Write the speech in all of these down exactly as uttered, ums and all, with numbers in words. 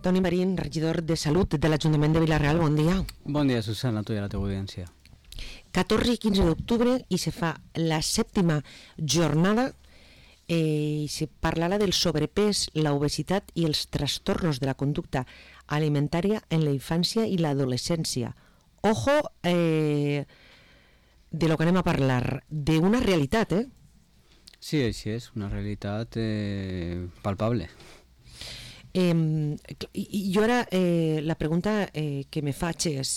Toni Marín, regidor de Salut de l'Ajuntament de Vila-real, bon dia. Bon dia, Susana, tu i a la teva audiència. catorze i quinze d'octubre i se fa la sèptima jornada eh, i se parlarà del sobrepès, la obesitat i els trastornos de la conducta alimentària en la infància i l'adolescència. Ojo, eh, de lo que anem a parlar, d'una realitat, eh? Sí, així és, una realitat eh, palpable. Eh, i jo ara eh, la pregunta eh, que me faig és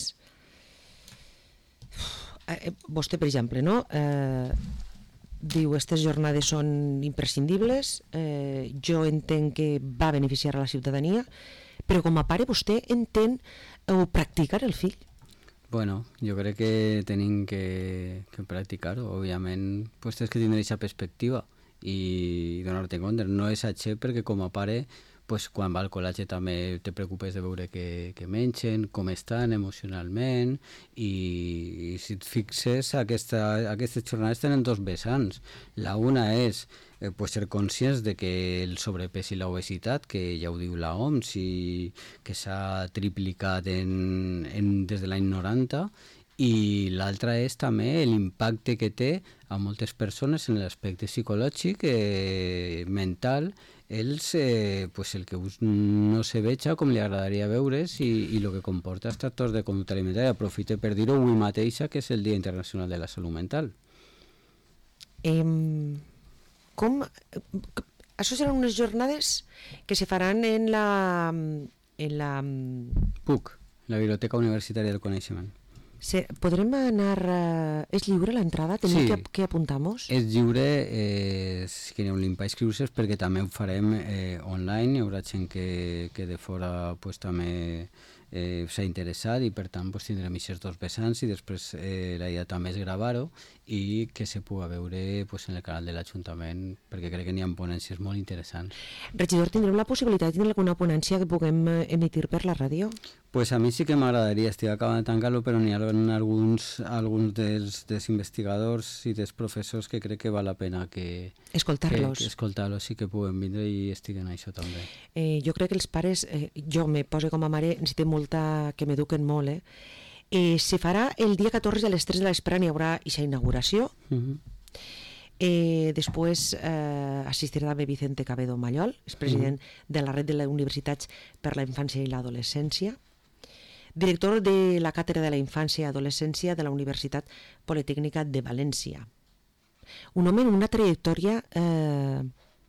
eh, vostè per exemple no? eh, diu aquestes jornades són imprescindibles, eh, jo entenc que va beneficiar a la ciutadania, però com a pare vostè entén o practicar el fill? Bueno, jo crec que tenim que, que practicar-ho, òbviament pues, tens que tindre aquesta perspectiva i donar-te compte, no és així perquè com a pare pues, quan va al col·legi també te preocupes de veure què, què mengen, com estan emocionalment i, i si et fixes aquesta, aquestes jornades tenen dos vessants. La una és eh, pues, ser conscients de que el sobrepès i l'obesitat, que ja ho diu la O M S i que s'ha triplicat en, en, des de l'any noranta, i l'altra és també l'impacte que té a moltes persones en l'aspecte psicològic, eh, mental, ells, eh, pues el que no se veja com li agradaria veure's i, i el que comporta els trastorns de conducta alimentària. Aprofite per dir-ho avui mateixa, que és el Dia Internacional de la Salut Mental. Eh, com... Això seran unes jornades que se faran en la... En la... P U C, la Biblioteca Universitària del Coneixement. Se, ¿Podrem anar... Uh, és lliure l'entrada? Tenim sí. que, que apuntar-nos? És lliure, eh, si quereu limpar inscriure-se, perquè també ho farem eh, online, hi haurà gent que, que de fora pues, també eh, s'ha interessat i per tant pues, tindrem aquests dos vessants i després eh, la idea també és gravar-ho i que se pugui veure pues, en el canal de l'Ajuntament, perquè crec que n'hi ha ponències molt interessants. Regidor, tindrem la possibilitat de tindre alguna ponència que puguem emitir per la ràdio? Pues a mi sí que m'agradaria, estic acabant de tancar-lo, però n'hi ha alguns, alguns dels, dels investigadors i dels professors que crec que val la pena que escoltar-los. Que, que escoltar-los i que puguem vindre i estiguen a això també. Eh, jo crec que els pares, eh, jo me poso com a mare, necessitem molta, que m'eduquen molt, eh? Eh, se farà el dia catorze a les tres de la vesprada, n'hi haurà aquesta inauguració. Uh-huh. Eh, després eh, assistirà també Vicente Cabedo Mallol, és president uh-huh. de la Red de les Universitats per la Infància i l'Adolescència, director de la Càtedra de la Infància i Adolescència de la Universitat Politècnica de València. Un home amb una trajectòria eh,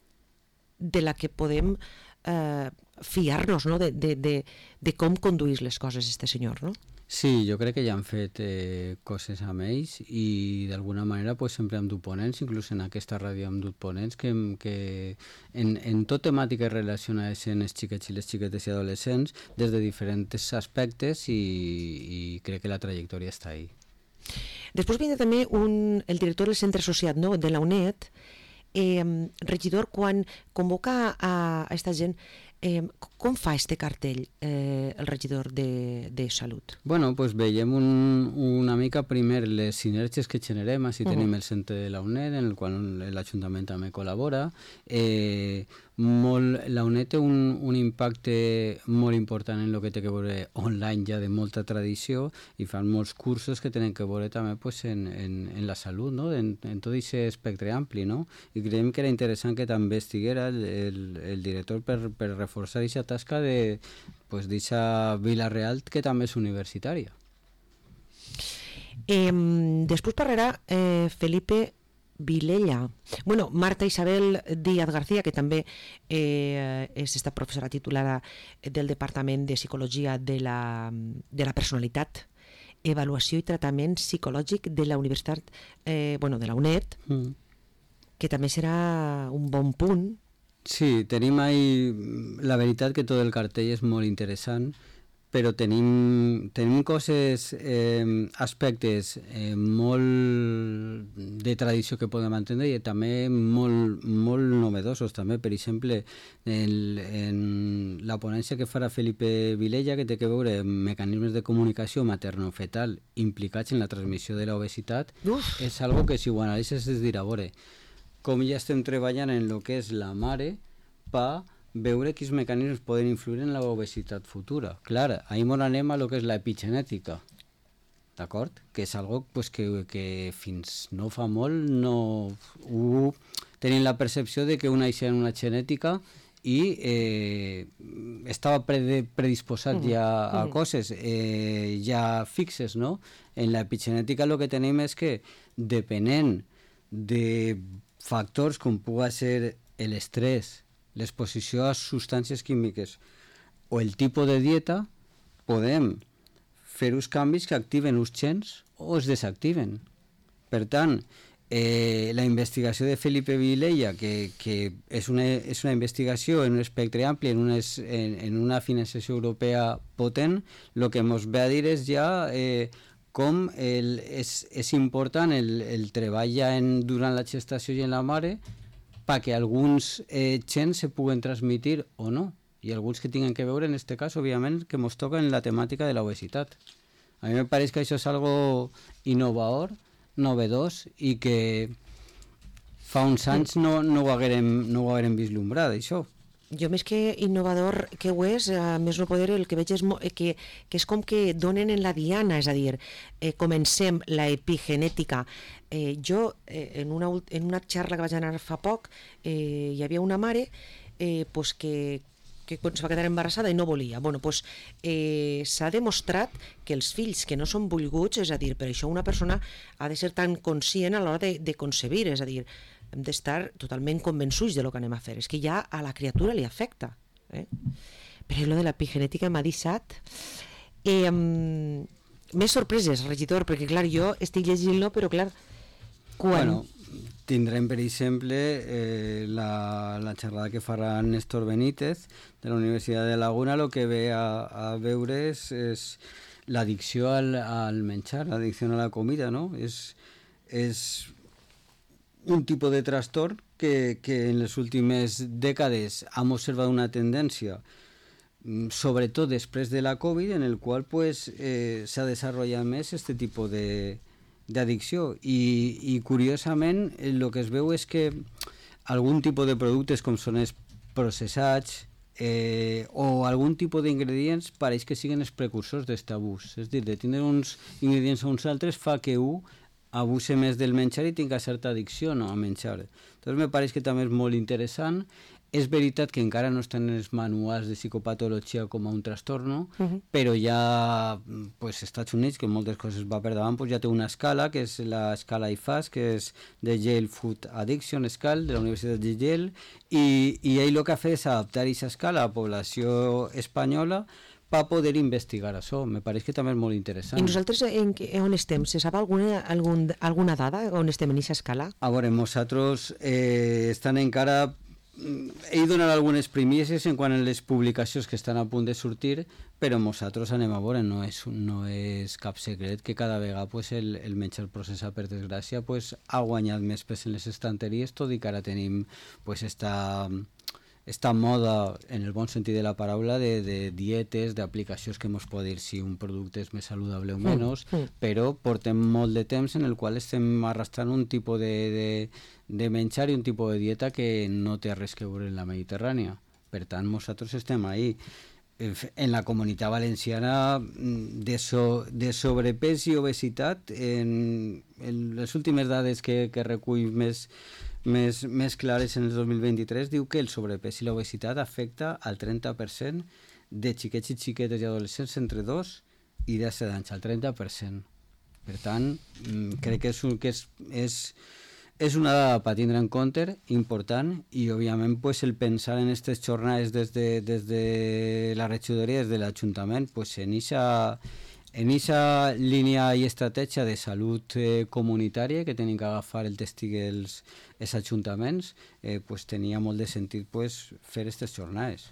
de la que podem eh, fiar-nos, no? de, de, de, de com conduís les coses este senyor, no? Sí, jo crec que ja han fet eh, coses amb ells i d'alguna manera pues, sempre hem dut ponents, inclús en aquesta ràdio hem dut ponents que, que en, en tot temàtiques relacionades amb els xiquets i les xiquetes i adolescents des de diferents aspectes i, i crec que la trajectòria està ahí. Després vindrà també un, el director del centre associat, no?, de la UNED, eh, regidor, quan convoca a aquesta gent, eh, com fa este cartell eh, el regidor de, de Salut? Bueno, pues veiem un, una mica primer les sinergies que generem, així uh-huh. tenim el centre de la UNED, en el qual l'Ajuntament també col·labora. Eh, molt, la UNED té un, un impacte molt important en el que té que veure online ja de molta tradició i fan molts cursos que tenen que veure també pues, en, en, en la salut, no? en, en tot aquest espectre ampli, no? I creiem que era interessant que també estiguera el, el, el director per, per reforçar aquesta tasca de pues, d'aquesta Vila-real que també és universitària. Eh, després parlarà eh, Felipe Vilella. Bueno, Marta Isabel Díaz García, que també eh, és esta professora titulada del Departament de Psicologia de la, de la Personalitat, Avaluació i Tractament Psicològic de la Universitat, eh, bueno, de la UNED, mm. que també serà un bon punt. Sí, tenim ahí, la veritat que tot el cartell és molt interessant, però tenim, tenim coses, eh, aspectes eh, molt de tradició que podem entendre i també molt, molt novedosos també. Per exemple, el, en la ponència que farà Felipe Vilella, que té que veure mecanismes de comunicació materno-fetal implicats en la transmissió de l'obesitat, és algo que si ho analitzes es dirà, a veure, com ja estem treballant en el que és la mare, pa, veure quins mecanismes poden influir en l'obesitat futura. Clar, ahir m'on anem a lo que és l'epigenètica, d'acord? Que és algo pues, que, que fins no fa molt no ho tenim la percepció de que una naixia en una genètica i eh, estava predisposat uh-huh. ja a uh-huh. coses eh, ja fixes, no? En l'epigenètica el que tenim és que depenent de factors com pugui ser l'estrès, l'exposició a substàncies químiques o el tipus de dieta, podem fer uns canvis que activen uns gens o es desactiven. Per tant, eh, la investigació de Felipe Vilella, que, que és, una, és una investigació en un espectre ampli, en una, en, en una financiació europea potent, el que ens ve a dir és ja eh, com el, és, és important el, el treball ja en, durant la gestació i en la mare perquè alguns eh, gens se puguen transmitir o no, i alguns que tinguin que veure, en aquest cas, òbviament, que ens toca en la temàtica de l'obesitat. A mi me pareix que això és algo innovador, novedós, i que fa uns anys no, no, ho haguérem, no ho haguérem vislumbrat, això. Jo més que innovador que ho és, a més no poder, el que veig és que, que és com que donen en la diana, és a dir, eh, comencem la epigenètica. Eh, jo, eh, en, una, en una xarra que vaig anar fa poc, eh, hi havia una mare eh, pues que, que es va quedar embarassada i no volia. Bueno, pues, eh, s'ha demostrat que els fills que no són volguts, és a dir, per això una persona ha de ser tan conscient a l'hora de, de concebir, és a dir, hem d'estar totalment convençuts de lo que anem a fer. És que ja a la criatura li afecta. Eh? Però lo de l'epigenètica m'ha deixat eh, um, més sorpreses, regidor, perquè clar, jo estic llegint-lo, però clar, quan... Bueno, tindrem, per exemple, eh, la, la xerrada que farà Néstor Benítez de la Universitat de Laguna, el que ve a, a veure és, és l'addicció al, al menjar, l'addicció a la comida, no? És... és un tipus de trastorn que, que en les últimes dècades hem observat una tendència, sobretot després de la Covid, en el qual pues, eh, s'ha desenvolupat més aquest tipus de, d'addicció. I, I curiosament el que es veu és que algun tipus de productes com són els processats eh, o algun tipus d'ingredients pareix que siguin els precursors d'aquest abús. És a dir, de tindre uns ingredients a uns altres fa que un abuse més del menjar i tinga certa addicció no, a menjar. Doncs me pareix que també és molt interessant. És veritat que encara no estan en els manuals de psicopatologia com a un trastorn, uh-huh. però ja pues, als Estats Units, que moltes coses va per davant, pues, ja té una escala, que és l'escala I F A S, que és de Yale Food Addiction Scale, de la Universitat de Yale, i, i ell el que ha fet és adaptar aquesta escala a la població espanyola per poder investigar això. Me pareix que també és molt interessant. I nosaltres en, on estem? Se sap alguna, algun, alguna dada on estem en aquesta escala? A veure, nosaltres eh, estan encara... He donat algunes primícies en quant a les publicacions que estan a punt de sortir, però nosaltres anem a veure, no és, no és cap secret que cada vegada pues, el, el menjar processat, per desgràcia, pues, ha guanyat més pes en les estanteries, tot i que ara tenim pues, esta... esta moda, en el bon sentit de la paraula, de, de dietes, d'aplicacions que ens pot dir si un producte és més saludable o menys, mm, mm. però portem molt de temps en el qual estem arrastrant un tipus de, de, de menjar i un tipus de dieta que no té res que veure en la Mediterrània. Per tant, nosaltres estem ahí. En la Comunitat Valenciana, de, so, de sobrepès i obesitat, en, en les últimes dades que, que recull més Més, més clares en el dos mil vint-i-tres, diu que el sobrepès i l'obesitat afecta al trenta per cent de xiquets i xiquetes i adolescents entre dos i disset anys, al trenta per cent. Per tant, crec que és, un, que és, és, és una dada per tindre en compte important i, òbviament, pues, el pensar en aquestes jornades des de, des de la regidoria, des de l'Ajuntament, pues, en eixa En aquesta línia i estratègia de salut eh, comunitària que tenim que agafar el testig els, els ajuntaments, eh, pues, tenia molt de sentit pues, fer aquestes jornades.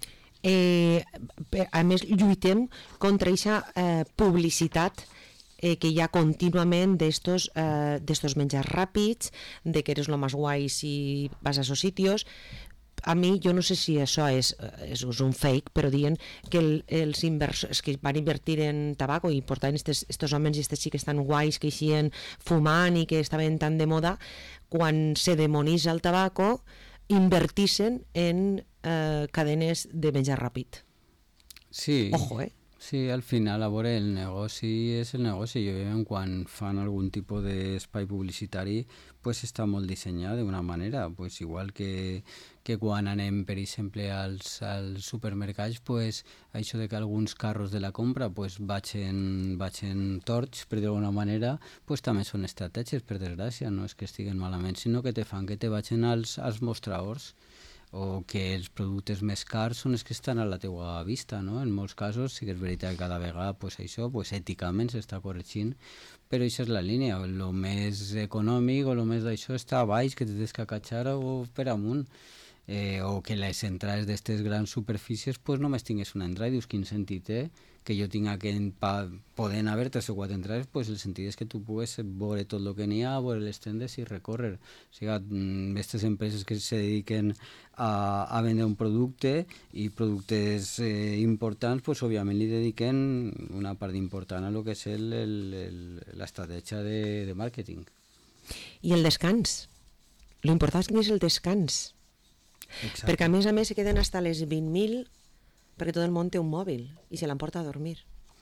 Eh, a més, lluitem contra aquesta eh, publicitat eh, que hi ha contínuament d'estos eh, menjars ràpids, de que eres lo más guai si vas a esos sitios. A mi, jo no sé si això és, és un fake, però diuen que el, els inversors que van invertir en tabaco i portaven estos homes i estes xiques tan guais que eixien fumant i que estaven tan de moda, quan se demonitza el tabaco, invertissin en eh, cadenes de menjar ràpid. Sí. Ojo, eh? Sí, al final, a veure, el negoci és el negoci i òbviament quan fan algun tipus d'espai publicitari pues està molt dissenyat d'una manera, pues igual que, que quan anem, per exemple, als, als supermercats, pues això de que alguns carros de la compra pues vagin, vagin torts, per dir-ho d'alguna manera, pues també són estratègies, per desgràcia, no és que estiguen malament, sinó que te fan que te vagin als, als mostradors, o que els productes més cars són els que estan a la teua vista, no? En molts casos sí que és veritat que cada vegada pues, això pues, èticament s'està corregint, però això és la línia, el més econòmic o el més d'això està a baix, que tens que acatxar o per amunt. Eh, o que les entrades d'aquestes grans superfícies pues, només tingués una entrada i dius quin sentit té que jo tinc que pa, poden haver tres o quatre entrades, pues, el sentit és que tu pugues veure tot el que n'hi ha, veure les tendes i recórrer. O sigui, aquestes empreses que se dediquen a, a vendre un producte i productes eh, importants, pues, òbviament li dediquen una part important a lo que és l'estratègia de, de màrqueting. I el descans. L'important és el descans. Exacte. Perquè a més a més se queden hasta les vint mil perquè tot el món té un mòbil i se l'emporta a dormir.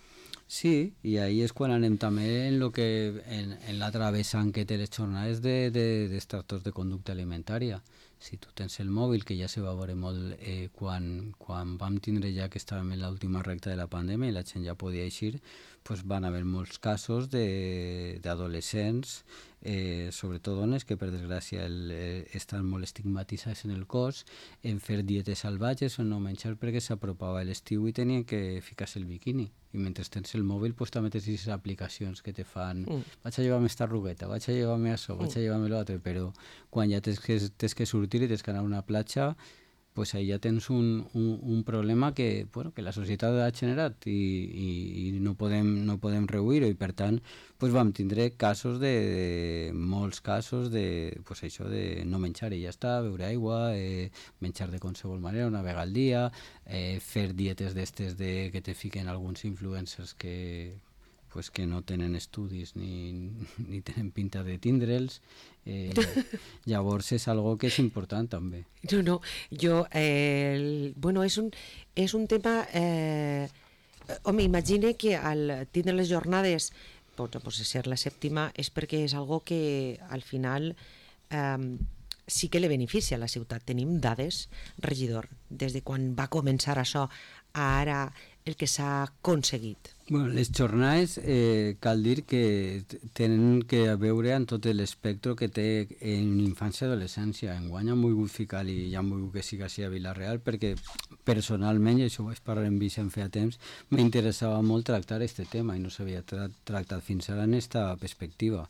Sí, i ahí és quan anem també en, lo que, en, en l'altra vessant que té les jornades de, de, de trastorns de conducta alimentària. Si tu tens el mòbil, que ja se va veure molt eh, quan, quan vam tindre ja que estàvem en l'última recta de la pandèmia i la gent ja podia eixir, pues van haver molts casos d'adolescents, eh, sobretot dones, que per desgràcia el, eh, estan molt estigmatitzats en el cos, en fer dietes salvatges o no menjar perquè s'apropava l'estiu i tenien que ficar-se el biquini. I mentre tens el mòbil pues, també tens aquestes aplicacions que te fan mm. vaig a llevar-me esta arrugueta, vaig a llevar-me això, vaig a llevar-me l'altre, però quan ja tens que, tens que sortir i tens que anar a una platja, pues ahí ja tens un, un, un problema que, bueno, que la societat ha generat i, i, i no podem, no podem rehuir-ho i per tant pues vam tindre casos de, de molts casos de, pues això de no menjar i ja està, beure aigua, eh, menjar de qualsevol manera una vegada al dia, eh, fer dietes d'estes de, que te fiquen alguns influencers que pues que no tenen estudis ni, ni tenen pinta de tindre'ls. Eh, llavors és algo que és important també. No, no, jo, eh, el, bueno, és un, és un tema, eh, home, imagine que al tindre les jornades, doncs, pues, ser la sèptima, és perquè és algo que al final eh, sí que li beneficia a la ciutat. Tenim dades, regidor, des de quan va començar això a ara el que s'ha aconseguit. Bueno, les jornades eh, cal dir que tenen que veure amb tot l'espectre que té en infància i adolescència. Enguany han volgut ficar i ja han volgut que sigui així a Vila-real perquè personalment, i això ho vaig parlar amb Vicent feia temps, m'interessava molt tractar aquest tema i no s'havia tra tractat fins ara en aquesta perspectiva.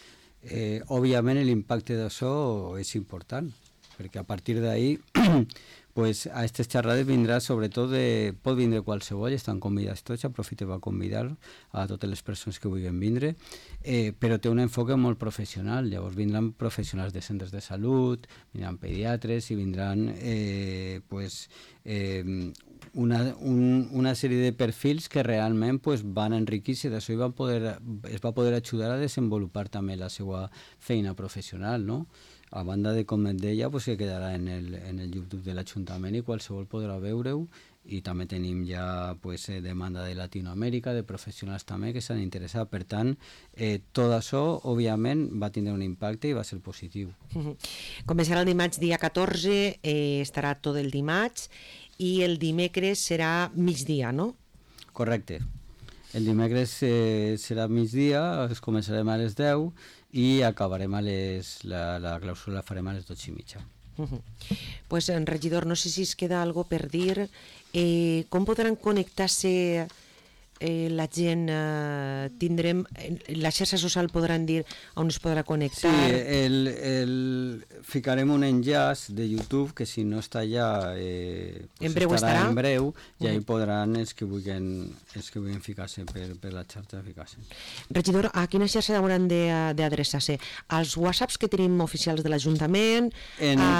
Eh, òbviament l'impacte d'això és important perquè a partir d'ahí pues a aquestes xerrades vindrà sobretot de, pot vindre qualsevol, estan convidats tots, aprofite va convidar a totes les persones que vulguin vindre, eh, però té un enfoque molt professional, llavors vindran professionals de centres de salut, vindran pediatres i vindran eh, pues, eh, una, un, una sèrie de perfils que realment pues, van enriquir-se d'això i van poder, es va poder ajudar a desenvolupar també la seva feina professional, no? A banda de, com et deia, pues, que quedarà en el, en el YouTube de l'Ajuntament i qualsevol podrà veure-ho i també tenim ja pues, demanda de Latinoamèrica, de professionals també que s'han interessat. Per tant, eh, tot això, òbviament, va tindre un impacte i va ser positiu. Uh-huh. Començarà el dimarts dia catorze, eh, estarà tot el dimarts i el dimecres serà migdia, no? Correcte. El dimecres eh, serà migdia, es començarem a les deu i acabarem a les... La, la clausura la farem a les dotze i mitja. Uh -huh. Pues, regidor, no sé si es queda algo per dir. Eh, com podran connectar-se eh, la gent? Eh, tindrem... La xarxa social podran dir on es podrà connectar? Sí, el, el, ficarem un enllaç de YouTube que si no està allà eh, pues en breu estarà, estarà en breu i uh -huh. ahí podran els que vulguin, els que vulguin ficar-se per, per la xarxa ficar-se. Regidor, a quina xarxa hauran d'adreçar-se? Als whatsapps que tenim oficials de l'Ajuntament? En... A...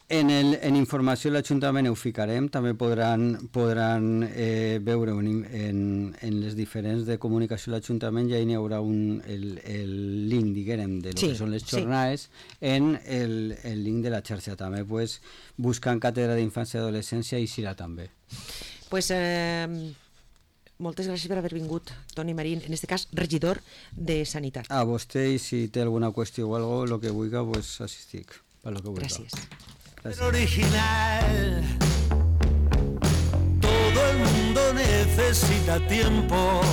En, el, en informació de l'Ajuntament ho ficarem, també podran, podran eh, veure en, en, en les diferents de comunicació de l'Ajuntament, ja hi haurà un, el, el link, diguem, de lo sí, que són les jornades, sí. En el, el link de la xarxa també, pues, buscant càtedra d'infància i adolescència i Sira també. Pues, eh, moltes gràcies per haver vingut, Toni Marín, en aquest cas regidor de Sanitat. A vostè, i si té alguna qüestió o alguna cosa, el que vulgui, pues assistic. Lo que gràcies. Gracias. Original. Todo el mundo necesita tiempo.